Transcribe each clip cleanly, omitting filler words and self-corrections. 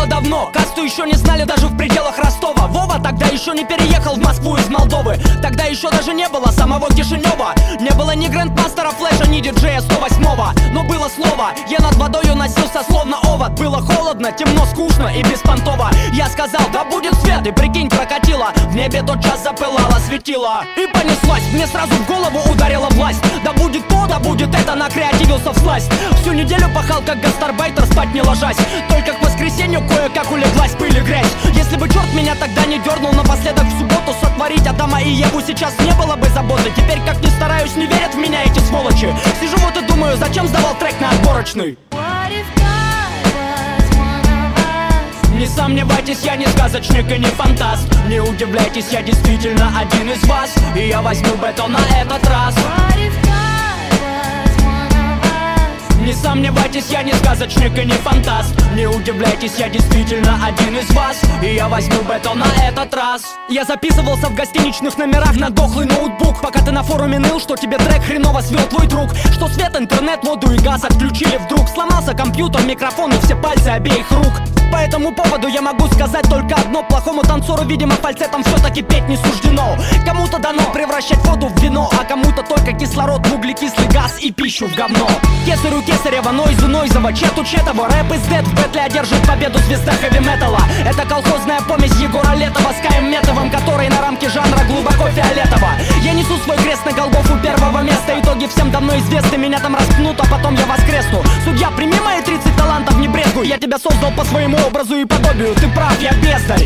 было давно. Касту еще не знали даже в пределах Ростова. Вова тогда еще не переехал в Москву из Молдовы. Тогда еще даже не было самого Кишинева. Не было ни грандмастера Флэша, ни диджея 108-го. Но было слово, я над водою носился словно овод. Было холодно, темно, скучно и беспонтово. Я сказал, да будет свет, и прикинь, прокатило. В небе тотчас запылало светило. И понеслась, мне сразу в голову ударила власть. Да будет то, да будет это, накреативился всласть. Всю неделю пахал как гастарбайтер, спать не ложась. Только к воскресенью кое-как улеглась пыль и грязь. Если бы черт меня тогда не дернул напоследок в субботу сотворить Адама и Еву, сейчас не было бы заботы. Теперь как ни стараюсь, не верят в меня эти сволочи. Сижу вот и думаю, зачем сдавал трек на отборочный. Не сомневайтесь, я не сказочник и не фантаст. Не удивляйтесь, я действительно один из вас. И я возьму бетон на этот раз. Не сомневайтесь, я не сказочник и не фантаст. Не удивляйтесь, я действительно один из вас. И я возьму бетон на этот раз. Я записывался в гостиничных номерах на дохлый ноутбук. Пока ты на форуме ныл, что тебе трек хреново свел твой друг. Что свет, интернет, воду и газ отключили вдруг. Сломался компьютер, микрофон и все пальцы обеих рук. По этому поводу я могу сказать только одно: плохому танцору, видимо, фальцетом все-таки петь не суждено. Кому-то дано превращать воду в вино, а кому-то только кислород в углекислый газ и пищу в говно. Кесарю Кесарева, Нойзу Нойзова, Чету Четова. Рэп из дед, в бэтле одержит победу звезда хэви-металла. Это колхозная помесь Егора Летова с Каем Метовым, который на рамке жанра глубоко фиолетово. Я несу свой крест на Голгофу первого места. Итоги всем давно известны, меня там распнут, а потом я воскресну. Судья, прими мои 30 талантов, не брезгуй. Я тебя создал по своему образу и подобию, ты прав, я бездарь.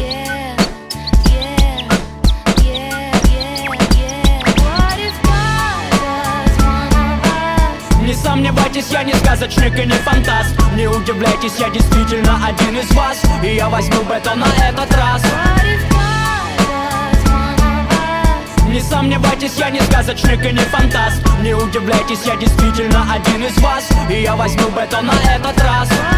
Не сомневайтесь, я не сказочник и не фантаст. Не удивляйтесь, я действительно один из вас. И я возьму бетон на этот раз. Не сомневайтесь, я не сказочник и не фантаст. Не удивляйтесь, я действительно один из вас. И я возьму бетон на этот раз.